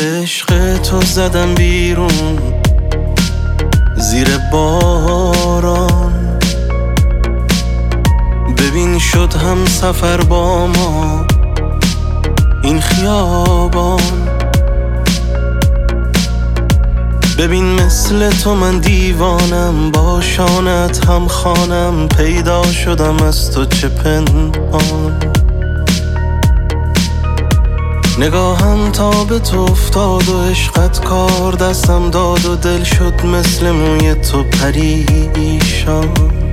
عشق تو زدم بیرون زیر باران، ببین شد هم سفر با ما این خیابان. ببین مثل تو من دیوانم، با شانت هم خانم، پیدا شدم از تو چه پنهان. نگاهم تا به تو افتاد و عشقت کار دستم داد و دل شد مثل موی تو پریشان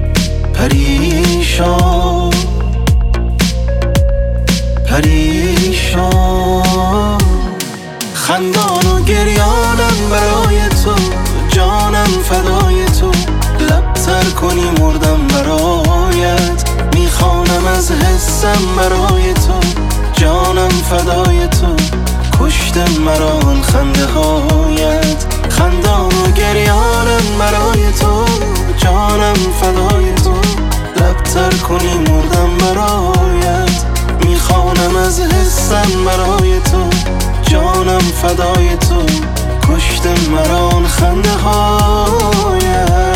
پریشان پریشان. خندان و گریانم برای تو، جانم فدای تو، لب تر کنی مردم برایت، میخوانم از حسم برای تو، جانم فدای تو، کشته مرا آن خنده هایت. خندان و گریانم برای تو، جانم فدای تو، لب تر کنی مردم برایت، میخوانم از حسم برای تو، جانم فدای تو، کشته مرا آن خنده هایت.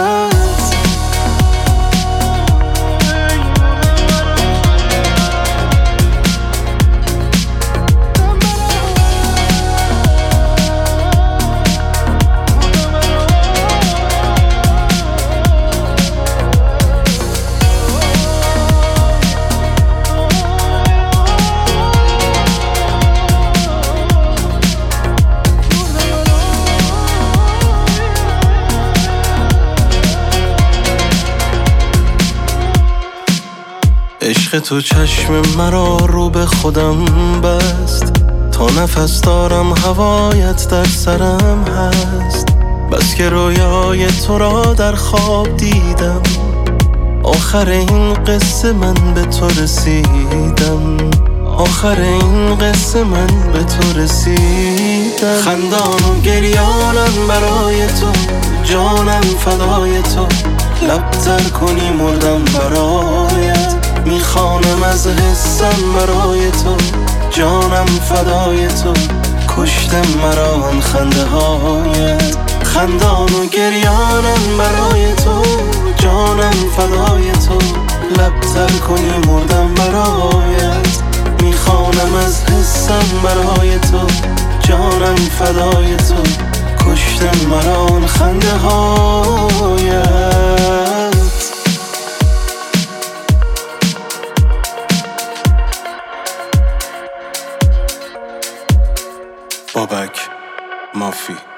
عشق تو چشم مرا رو به خودم بست، تا نفس دارم هوایت در سرم هست. بس که رویای تو را در خواب دیدم، آخر این قصه من به تو رسیدم، آخر این قصه من به تو رسیدم. خندان و گریانم برای تو، جانم فدای تو، لب تر کنی مردم برایت، میخوانم از حسم برای تو، جانم فدای تو، کشته مرا آن خنده هایت. خندان و گریانم برای تو، جانم فدای تو، لب تر کنی مردم برایت، میخوانم از حسم برای تو، جانم فدای تو، کشته مرا آن خنده هایت. بابک مافی.